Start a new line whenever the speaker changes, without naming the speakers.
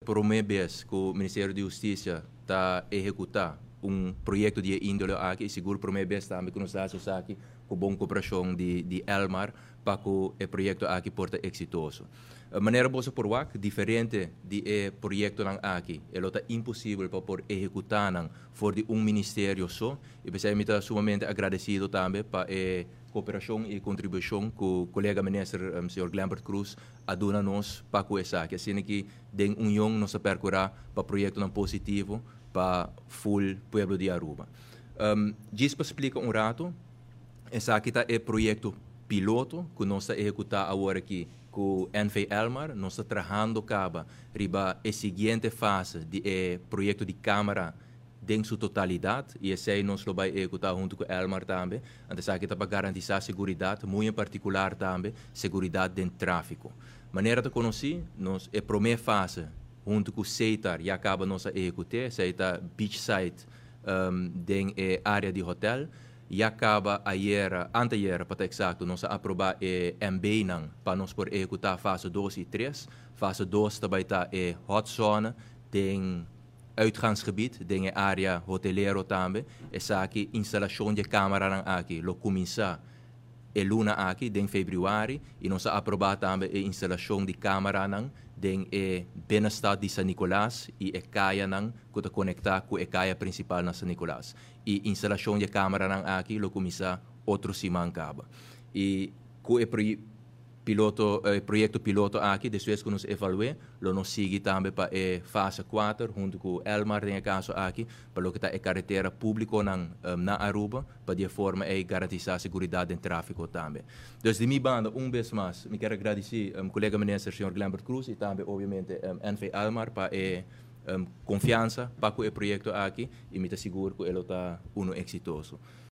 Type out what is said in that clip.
primeira vez que o Ministério da Justiça está executar projeto de índole aqui, e seguro primeira vez também que nós estamos aqui com boa cooperação de Elmar para que o projeto aqui porta exitoso. A maneira boa por WAC, diferente de projeto aqui, ele está impossível para por executar for de ministério só, e por isso eu sumamente agradecido também para cooperação e contribuição que o colega ministro, Sr. Glambert Cruz, aduna nos para com essa aqui. Assim que den união nos percorrer para projeto positivo para full pueblo de Aruba. Diz para explicar rato, essa aqui é projeto piloto que nós está executando agora aqui com o NV Elmar, nós está trabalhando riba a seguinte fase de projeto de câmara em sua totalidade, e esse aí nós vai executar junto com o Elmar também, então aqui está para garantir a segurança, muito em particular também, segurança dentro do tráfico. Maneira de conhecer, nós a primeira fase, junto com o CETAR, e acaba nós a executar, CETAR Beachside, dentro da área de hotel, e acaba anteayer, para ser exato, nós aprovar MB para nós por executar a fase 2 e 3. Fase 2 também está a hot zone, tem uitgangsgebied, tem a área hoteleiro também. Essa aqui, instalação de câmara aqui, lo começa a luna aqui, em fevereiro, e nós aprovar também a instalação de câmara em bem-estar de São Nicolás e a caia que está conectada com a caia principal na São Nicolás. E instalação de câmara aqui, lo começa outro semana acaba. E com o projeto piloto aqui, depois que nos evaluamos, nós seguimos também para a fase 4, junto com o Elmar, em caso aqui, para o que está a carretera pública na Aruba, para de forma a garantir a segurança do tráfego também. Então, de minha banda, vez mais, me quero agradecer ao colega ministro, Sr. Glambert Cruz, e também, obviamente, NV Elmar, para a confiança para o projeto aqui, e me asseguro que ele está exitoso.